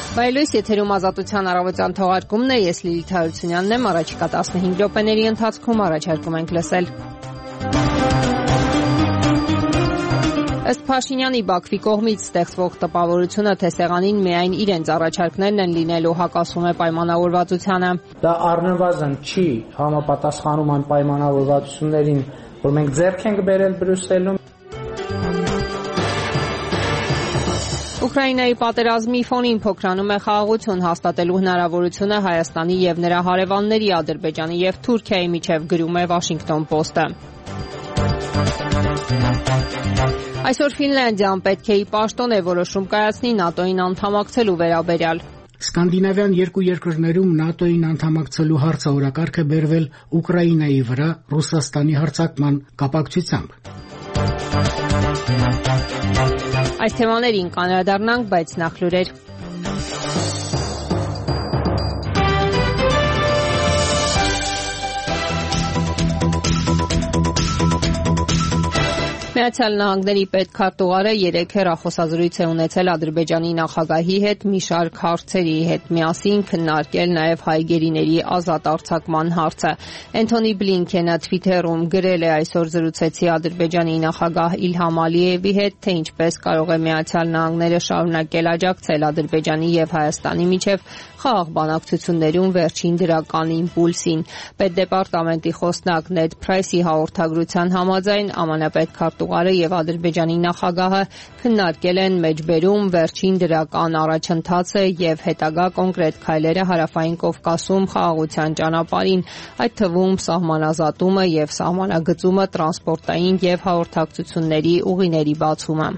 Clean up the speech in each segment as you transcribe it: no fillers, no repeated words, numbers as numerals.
Բայլույս եթերում ազատության առավոտյան թողարկումն է, ես Լիլիթ Հարությունյանն եմ, առաջիկա 15 րոպեների ընթացքում առաջարկում ենք լսել։ Ըստ Փաշինյանի Բաքվի կողմից ստեղծվող տպավորությունը, թե սեղանին միայն իրենց առաջարկներն են լինելու, հակասում է պայմանավորվածությանը։ Դա առնվազն չի համապատասխանում այն պայմանավորվածություններին, որ մենք ձեռք ենք բերել Բրյուսելում։ Ուկրաինայի պատերազմի ֆոնին փոքրանում է խաղաղություն հաստատելու հնարավորությունը Հայաստանի եւ նրա հարևանների Ադրբեջանի եւ Թուրքիայի միջև, գրում է Washington Post-ը։ Այսօր Ֆինլանդիան պետք է ի պաշտոն է որոշում կայացնի ՆԱՏՕ-ին անդամակցելու վերաբերյալ։ Սկանդինավյան երկու երկրներում ՆԱՏՕ-ին անդամակցելու հարցը օրակարգ է բերվել Ուկրաինայի վրա Ռուսաստանի հարձակման կապակցությամբ։ Այս թեմաներին կանրադառնանք, բայց նախ լուրեր։ Միացյալ Նահանգների պետքարտուղարը 3 հեռախոսազրույց է ունեցել Ադրբեջանի նախագահի հետ մի շարք հարցերի հետ, միասին քննարկել նաև հայ գերիների ազատ արձակման հարցը։ Էնթոնի Բլինքենը Twitter-ում գրել է՝ այսօր զրուցեցի Ադրբեջանի նախագահ Իլհամ Ալիևի հետ, թե ինչպես կարող է Միացյալ Նահանգները շարունակել աջակցել Ադրբեջանի եւ Հայաստանի միջև խաղաղ բանակցություններում վերջին դրական իմպուլսին։ Պետդեպարտամենտի խոսնակ Նեդ Փրայսի հաղորդագրության համաձայն ԱՄՆ պետքարտուղարը եւ Ադրբեջանի նախագահը քննարկել են մեջբերում վերջին դրական առաջընթացը եւ հետագա կոնկրետ քայլերը Հարավային Կովկասում խաղաղության ճանապարհին, այդ թվում սահմանազատումը եւ սահմանագծումը, տրանսպորտային եւ հաղորդակցությունների ուղիների բացումը։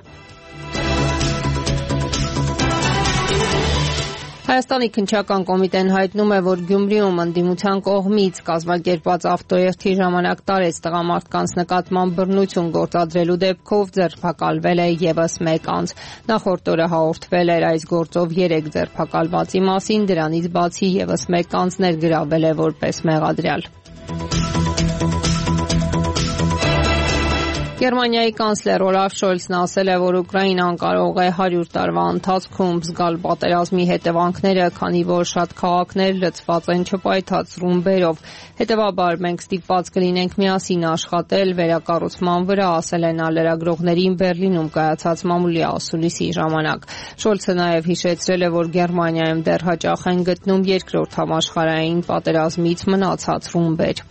Հայաստանի քննչական կոմիտեն հայտնում է, որ Գյումրիում ընդդիմության կողմից կազմակերպված ավտոերթի ժամանակ տարեց տղամարդկանց նկատմամբ բռնություն գործադրելու դեպքով ձերբակալվել է եւս 1 անձ։ Նախորդ օրը հաղորդվել էր այս գործով 3 ձերբակալվածի մասին, դրանից բացի եւս 1 անձ ներգրավել է որպես մեղադրյալ։ Գերմանիայի կանցլեր Օլաֆ Շոլցն ասել է, որ Ուկրաինան կարող է 100 տարվա ընթացքում զգալ պատերազմի հետևանքները, քանի որ շատ քաղաքներ լցված են չպայթած ռումբերով։ Հետևաբար մենք ստիպված կլինենք միասին աշխատել վերակառուցման վրա, ասել է նա լրագրողներին Բերլինում կայացած մամուլի ասուլիսի ժամանակ։ Շոլցը նաև հիշեցրել է, որ Գերմանիայում դեռ հաճախ են գտնում երկրորդ համաշխարհային պատերազմից մնացած ռումբեր։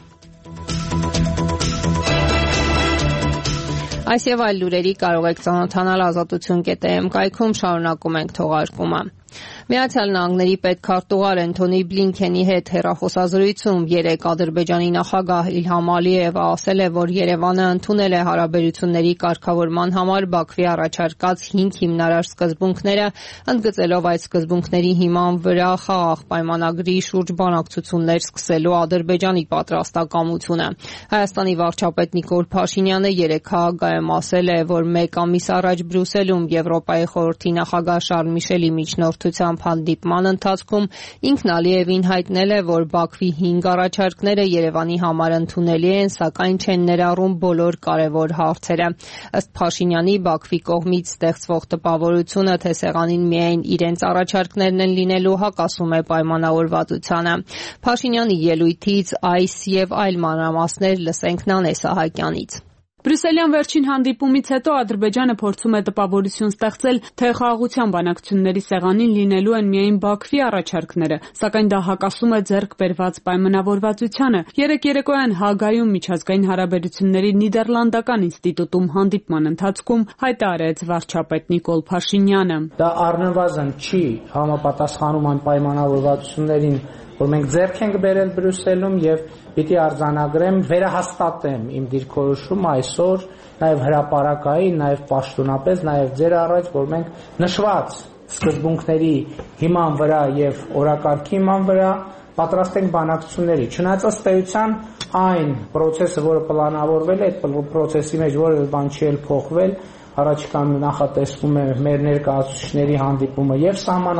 Այս եւ այլ լուրերի կարող եք ծանոթանալ ազատություն.am կայքում, շարունակում ենք թողարկումը։ Միացյալ Նահանգների պետքարտուղար Էնթոնի Բլինքենի հետ հեռախոսազրույցում 3 Ադրբեջանի նախագահ Իլհամ Ալիևը ասել է, որ Երևանը ընդունել է հարաբերությունների կարգավորման համար Բաքվի առաջարկած 5 հիմնարար սկզբունքները, ընդգծելով այդ սկզբունքների հիման վրա խաղաղ պայմանագրի շուրջ բանակցություններ սկսելու Ադրբեջանի պատրաստակամությունը։ Հայաստանի վարչապետ Նիկոլ Փաշինյանը 3 քաղաքայում ասել է, որ 1 ամիս առաջ Բրյուսելում Եվրոպայի խորհրդի նախագահ Շարլ Միշելի միջնորդությամբ հանդիպման ընթացքում ինքն Ալիևին հայտնել է, որ Բաքվի 5 առաջարկները Երևանի համար ընդունելի են, սակայն չեն ներառում բոլոր կարևոր հարցերը։ Ըստ Փաշինյանի, Բաքվի կողմից ստեղծվող տպավորությունը, թե սեղանին միայն իրենց առաջարկներն են լինելու, հակասում է պայմանավորվածությանը։ Փաշինյանի ելույթից այս եւ այլ մանրամասներ լսենք Նանե Սահակյանից։ Բրյուսելյան վերջին հանդիպումից հետո Ադրբեջանը փորձում է տպավորություն ստեղծել, թե խաղաղության բանակցությունների սեղանին լինելու են միայն Բաքվի առաջարկները, սակայն դա հակասում է ձեռք բերված պայմանավորվածությանը։ Երեկ երեկոյան Հագայում միջազգային հարաբերությունների Նիդերլանդական ինստիտուտում հանդիպման ընթացքում հայտարարեց վարչապետ Նիկոլ Փաշինյանը։ Դա առնվազն չի համապատասխանում այն պայմանավորվածություններին, որ մենք ձեռք ենք բերել Բրյուսելում եւ պիտի արձանագրեմ, վերահաստատեմ իմ դիրքորոշումը այսօր, նաեւ հրապարակային, նաեւ պաշտոնապես, նաեւ ձեր առաջ, որ մենք նշված սկզբունքների հիման վրա եւ օրակարգի հիման վրա պատրաստ ենք բանակցությունների։ Չնայած ըստ էության այն process-ը, որը պլանավորվել է, այդ process-ի մեջ որևէ բան չի էլ փոխվել, առաջիկա նախատեսվում է մեր ներկայացուցիչների հանդիպումը եւ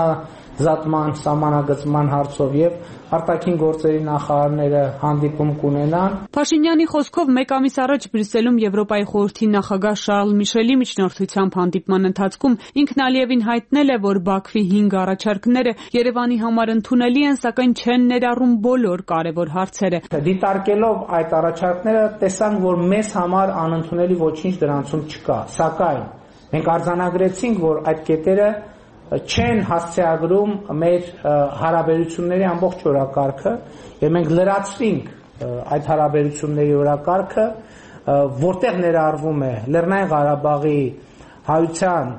զատման, սահմանագծման հարցով եւ արտաքին գործերի նախարարները հանդիպում կունենան։ Փաշինյանի խոսքով մեկ ամիս առաջ Բրյուսելում Եվրոպայի խորհրդի նախագահ Շարլ Միշելի միջնորդությամբ հանդիպման ընթացքում ինքն Ալիևին հայտնել է, որ Բաքվի 5 առաջարկները Երևանի համար ընդունելի են, սակայն չեն ներառում բոլոր կարևոր հարցերը։ Դիտարկելով այդ առաջարկները տեսանք, որ մեզ համար անընդունելի ոչինչ դրանցում չկա, սակայն մենք արձանագրեցինք, որ այդ կետերը չեն հասցեագրում մեր հարաբերությունների ամբողջ օրակարգը եւ մենք լրացրինք այդ հարաբերությունների օրակարգը, որտեղ ներառվում է Լեռնային Ղարաբաղի հայության,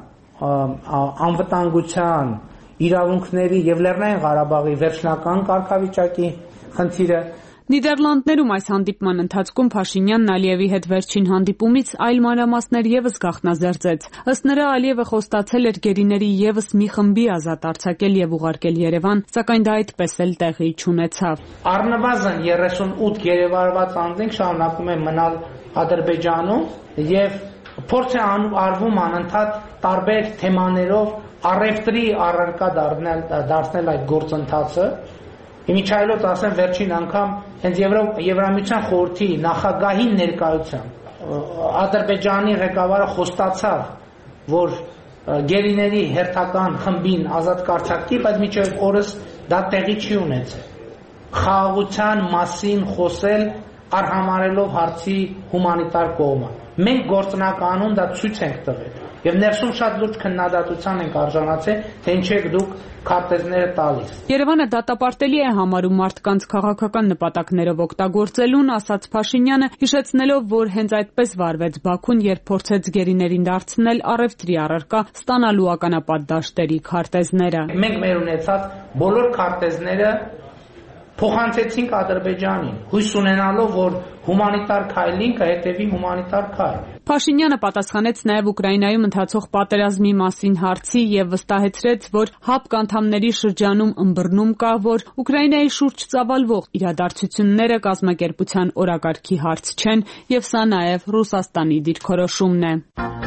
անվտանգության, իրավունքների եւ Լեռնային Ղարաբաղի վերջնական կարգավիճակի խնդիրը։ Նիդերլանդներում այս հանդիպման ընթացքում Փաշինյանն Ալիևի հետ վերջին հանդիպումից այլ մանրամասներ եւս գաղտնազերծեց։ Ըստ նրա Ալիևը խոստացել էր գերիների եւս մի խմբի ազատ արձակել եւ ուղարկել Երևան, սակայն դա այդպես էլ տեղի չունեցավ։ Առնվազն 38 գերեվարված անձինք շարունակում են մնալ Ադրբեջանում եւ փորձ է արվում անընդհատ տարբեր թեմաներով առևտրի առարկա դարձնել այդ գործընթացը։ Իմիջայլոց ասեմ վերջին անգամ հենց Եվրամիության խորհրդի նախագահի ներկայությամբ Ադրբեջանի ղեկավարը խոստացավ, որ գերիների հերթական խմբին ազատ կարձակի, բայց մինչև օրս դա տեղի չի ունեցել։ Խաղաղության մասին խոսել արհամարելով հարցի հումանիտար կողմը։ Մենք գործնականում դա ցույց ենք տվել եւ ներսում շատ լուրջ քննադատության ենք արժանացել, թե ինչ եք դուք քարտեզները տալիս։ Երևանը դատապարտելի է համարում մարդկանց քաղաքական նպատակներով օգտագործելուն, ասաց Փաշինյանը, հիշեցնելով, որ հենց այդպես վարվեց Բաքուն, երբ փորձեց գերիներին դարձնել առևտրի առարկա, ստանալու ականապատ դաշտերի քարտեզները։ Մենք մեր ունեցած բոլոր քարտեզները փոխանցեցինք Ադրբեջանին, հույս ունենալով, որ հումանիտար քայլին կհետևի հումանիտար քայլ։ Փաշինյանը պատասխանեց նաև Ուկրաինայում ընթացող պատերազմի մասին հարցի եւ վստահեցրեց, որ ՀԱՊԿ անդամների շրջանում ըմբռնում կա, որ Ուկրաինայի շուրջ ծավալվող իրադարձությունները կազմակերպության օրակարգի հարց չեն եւ սա նաև Ռուսաստանի դիրքորոշումն է։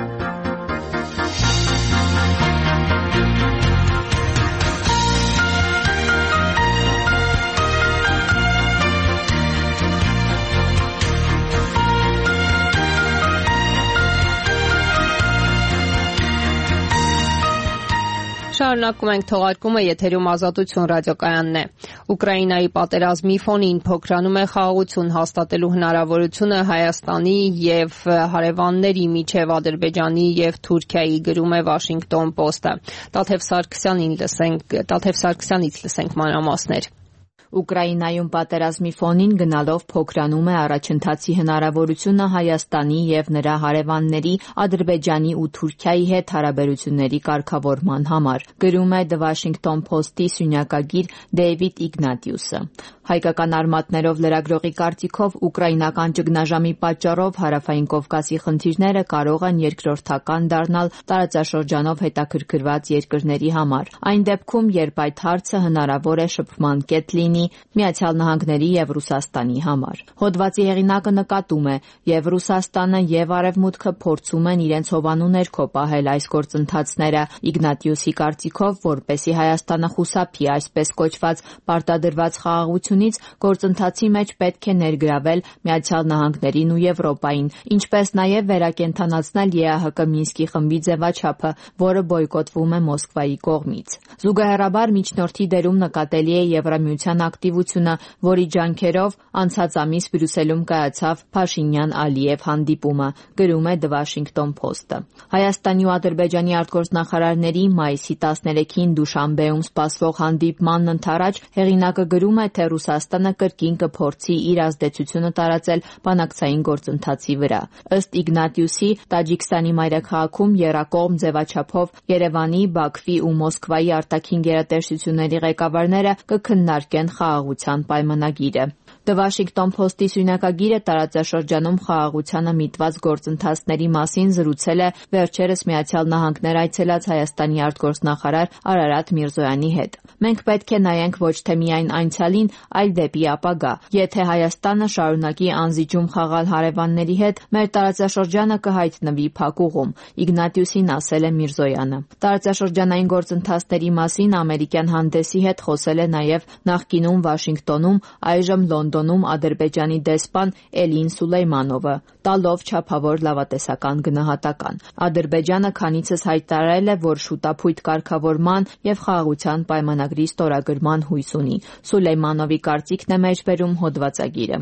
Շարունակում ենք թողարկումը, եթերում Ազատություն ռադիոկայանն է։ Ուկրաինայի պատերազմի ֆոնին փոքրանում է խաղաղություն հաստատելու հնարավորությունը Հայաստանի եւ հարևանների միջև Ադրբեջանի եւ Թուրքիայի, գրում է Washington Post-ը։ Տաթև Սարգսյանից լսենք մանրամասներ։ Ուկրաինայում պատերազմի ֆոնին գնալով փոքրանում է առաջընթացի հնարավորությունը Հայաստանի եւ նրա հարևանների Ադրբեջանի ու Թուրքիայի հետ հարաբերությունների կարգավորման համար, գրում է The Washington Post-ի սյունյակագիր Դեյվիդ Իգնատիուսը։ Հայկական արմատներով լրագրողի կարծիքով ուկրաինական ճգնաժամի պատճառով Հարավային Կովկասի խնդիրները կարող են երկրորդական դառնալ տարածաշրջանով հետաքրքրված երկրների համար։ Այն դեպքում, երբ այդ հարցը հնարավոր է շփման կետ լինի Միացյալ Նահանգների եւ Ռուսաստանի համար։ Հոդվածի հեղինակը նկատում է, եւ Ռուսաստանը եւ Արևմուտքը փորձում են իրենց հովանու ներքո պահել այս գործընթացները։ Իգնատիուսի կարծիքով, որպեսզի Հայաստանը խուսափի այսպես կոչված պարտադրված խաղաղությունից, գործընթացի մեջ պետք է ներգրավել Միացյալ Նահանգներին ու Եվրոպային, ինչպես նաեւ վերակենդանացնել ԵԱՀԿ Մինսկի խմբի ձևաչափը, որը բոյկոտվում է Մոսկվայի կողմից։ Զուգահեռաբար միջնորդի դերում նկատելի է Եվրամիության ակտիվությունը, որի ջանքերով անցած ամիս Բրյուսելում կայացավ Փաշինյան-Ալիև հանդիպումը, գրում է The Washington Post-ը։ Հայաստանի ու Ադրբեջանի արտգործնախարարների մայիսի 13-ին Դուշանբեում սպասվող հանդիպմանն ընդառաջ հեղինակը գրում է, թե Ռուսաստանը կրկին կփորձի իր ազդեցությունը տարածել բանակցային գործընթացի վրա։ Ըստ Իգնատիուսի, Տաջիկստանի մայրաքաղաքում եռակողմ ձևաչափով Երևանի, Բաքվի ու Մոսկվայի արտաքին գերատեսչությունների ղեկավարները կքննարկեն խաղաղության պայմանագիրը։ The Washington Post-ի սյունակագիրը տարածաշրջանում խաղաղությանը միտված գործընթացների մասին զրուցել է վերջերս Միացյալ Նահանգներ այցելած Հայաստանի արտգործնախարար Արարատ Միրզոյանի հետ։ Մենք պետք է նայենք ոչ թե միայն անցյալին, այլ դեպի ապագա։ Եթե Հայաստանը շարունակի անզիջում խաղալ հարևանների հետ, մեր տարածաշրջանը կհայտնվի փակուղում, Իգնատիուսին ասել է Միրզոյանը։ Տարածաշրջանային գործընթացների մասին ամերիկյան հանդեսի հետ խոսել է նաև նախկինում Վաշինգտոնում, այժմ Լոնդոնում Ադրբեջանի դեսպան Էլին Սուլեյմանովը, տալով չափավոր լավատեսական գնահատական։ Ադրբեջանը քանիցս հայտարարել է, որ շուտափույթ կարգավորման եւ խաղաղության պայմանագրի ստորագրման հույս ունի։ Սուլեյմանովի կարծիքն է մեջբերում հոդվածագիրը։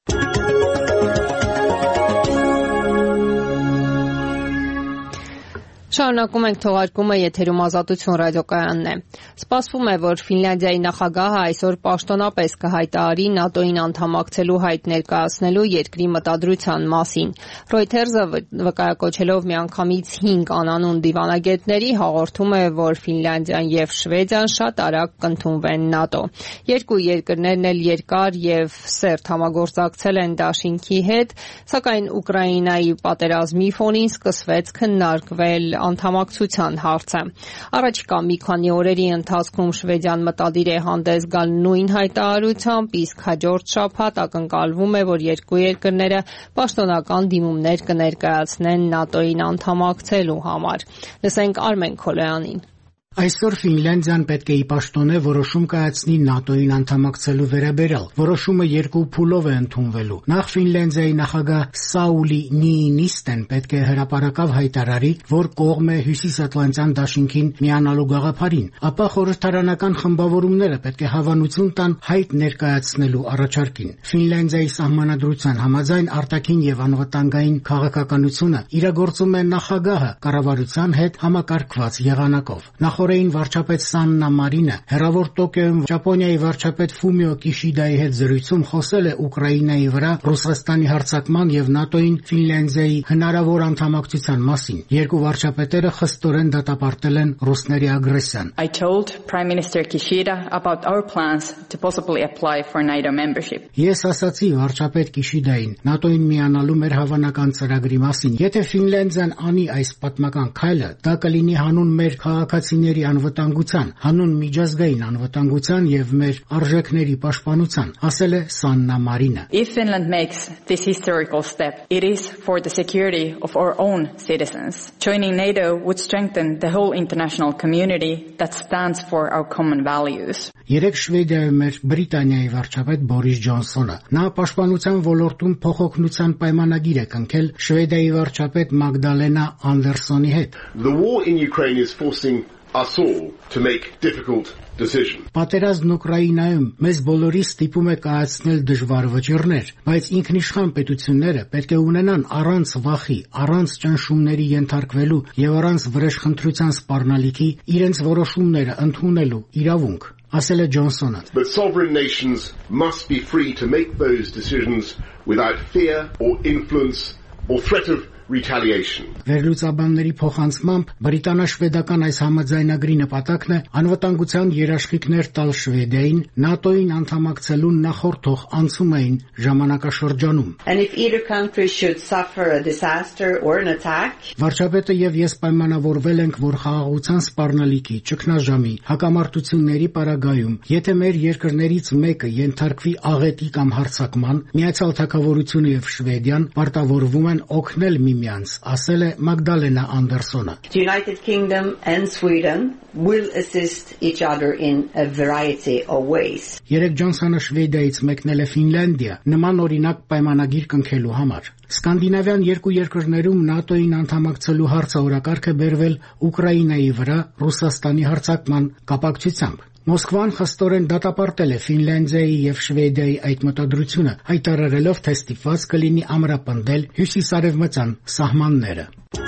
Շարունակում ենք թողարկումը, եթերում Ազատություն ռադիոկայանն է։ Սպասվում է, որ Ֆինլանդիայի նախագահը այսօր պաշտոնապես կհայտարարի ՆԱՏՕ-ին անդամակցելու հայտ ներկայացնելու երկրի մտադրության մասին։ Reuters-ը վկայակոչելով միանգամից 5 անանուն դիվանագետների հաղորդում է, որ Ֆինլանդիան եւ Շվեդիան շատ արագ կընդունվեն ՆԱՏՕ։ Երկու երկրներն էլ երկար եւ սերտ համագործակցել են դաշինքի հետ, սակայն Ուկրաինայի պատերազմի ֆոնին սկսվեց քննարկվել անդամակցության հարցը։ Առաջիկա մի քանի օրերի ընթացքում Շվեդիան մտադիր է հանդես գալ նույն հայտարարությամբ, իսկ հաջորդ շաբաթ ակնկալվում է, որ երկու երկրները պաշտոնական դիմումներ կներկայացնեն ՆԱՏՕ-ին անդամակցելու համար։ Լսենք Արմեն Քոլոյանին։ Այսօր Ֆինլանդիան պետք է ի պաշտոնե որոշում կայացնի ՆԱՏՕ-ին անդամակցելու վերաբերյալ։ Որոշումը երկու փուլով է ընդունվելու։ Նախ Ֆինլանդիայի նախագահ Սաուլի Նիինիստեն պետք է հրապարակավ հայտարարի, որ կողմ է Հյուսիսատլանտյան դաշինքին միանալու գաղափարին, ապա խորհրդարանական խմբավորումները պետք է հավանություն տան հայտ ներկայացնելու առաջարկին։ Ֆինլանդիայի սահմանադրության համաձայն արտաքին եւ անվտանգային քաղաքականությունը իրագործում է նախագահը կառավարության հետ համակարգված եղանակով։ Նախորդին վարչապետ Սաննա Մարինը հեռավոր Տոկիոյում Ճապոնիայի վարչապետ Ֆումիո Կիշիդայի հետ զրույցում խոսել է Ուկրաինայի վրա Ռուսաստանի հարձակման եւ ՆԱՏՕ-ին Ֆինլանդիայի հնարավոր անդամակցության մասին։ Երկու վարչապետերը խստորեն դատապարտել են ռուսների ագրեսիան։ I told Prime Minister Kishida about our plans to possibly apply for NATO membership. Ես ասացի վարչապետ Կիշիդային ՆԱՏՕ-ին միանալու մեր հավանական ծրագրի մասին։ Եթե Ֆինլանդիան անի այս պատմական քայլը, դա կլինի հանուն մեր քաղաքացիների անվտանգության, հանուն միջազգային անվտանգության եւ մեր արժեքների պաշտպանության, ասել է Սաննա Մարինը։ If Finland makes this historical step, it is for the security of our own citizens. Joining NATO would strengthen the whole international community that stands for our common values. Երեք Շվեդիայում էր Բրիտանիայի վարչապետ Բորիս Ջոնսոնը։ Նա պաշտպանության ոլորտում փոխօգնության պայմանագիր է կնքել Շվեդիայի վարչապետ Մագդալենա Անդերսոնի հետ։ The war in Ukraine is forcing us all to make difficult decisions. Պատերազմն Ուկրաինայում մեզ բոլորի ստիպում է կայացնել դժվար վճիռներ, բայց ինքնիշխան պետությունները պետք է ունենան առանց վախի, առանց ճնշումների ենթարկվելու եւ առանց վրեժխնդրության սպառնալիքի իրենց որոշումները ընդունելու իրավունք, ասել է Ջոնսոնը։ But sovereign nations must be free to make those decisions without fear or influence or threat of retaliation. Վերլուծաբանների փոխանցմամբ բրիտանա-շվեդական այս համաձայնագրի նպատակն է անվտանգության երաշխիքներ տալ Շվեդիային ՆԱՏՕ-ին անդամակցելու նախորդող անցումային ժամանակաշրջանում։ And if either country should suffer a disaster or an attack, վարչապետը եւ ես պայմանավորվել ենք, որ խաղաղության սպառնալիքի, ճգնաժամի, հակամարտությունների պարագայում, եթե մեր երկրներից մեկը ենթարկվի աղետի կամ հարձակման, Միացյալ Թագավորությունը եւ Շվեդիան պարտավորվում են օգնել միմյանց, ասել է Մագդալենա Անդերսոնը։ the United Kingdom and Sweden will assist each other in a variety of ways. Երեք Ջոնսոնը Շվեդիայից մեկնել է Ֆինլանդիա նման օրինակ պայմանագիր կնքելու համար։ Սկանդինավյան երկու երկրներում ՆԱՏՕ-ին անդամակցելու հարցը օրակարգ է բերվել Ուկրաինայի վրա Ռուսաստանի հարձակման կապակցությամբ։ Մոսկվան խստորեն դատապարտել է Ֆինլանդիայի եւ Շվեդիայի այդ մտադրությունը, հայտարարելով, թե ստիպված կլինի ամրապնդել հյուսիսարևմտյան սահմանները։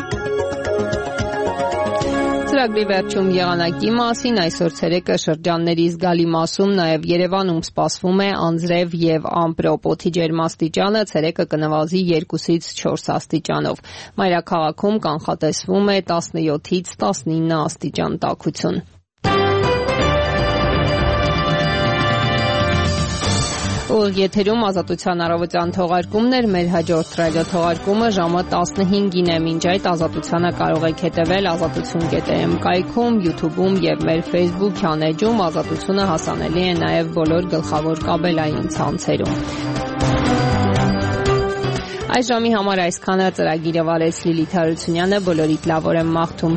Ծրագրի վերջում եղանակի մասին այսօր ցերեկը շրջանների զգալի մասում նաև Երևանում սպասվում է անձրև եւ ամպրոպ, օդի ջերմաստիճանը ցերեկը կնվազի 2-ից 4 աստիճանով։ Մայրաքաղաքում կանխատեսվում է 17-ից 19 աստիճան տաքություն։ Ուղիղ եթերում Ազատության առավոտյան թողարկումներ, մեր հաջորդ ռադիո թողարկումը ժամը 15-ին է։ Մինչ այդ Ազատությանը կարող եք հետևել azatutun.am կայքում, YouTube-ում եւ մեր Facebook-յան էջում։ Ազատությունը հասանելի է նաեւ բոլոր գլխավոր կաբելային ցանցերում։ Այս ժամի համար այսքանը ծրագիրը վարեց Լիլիթ Հարությունյանը, բոլորիդ լավ օր եմ մաղթում։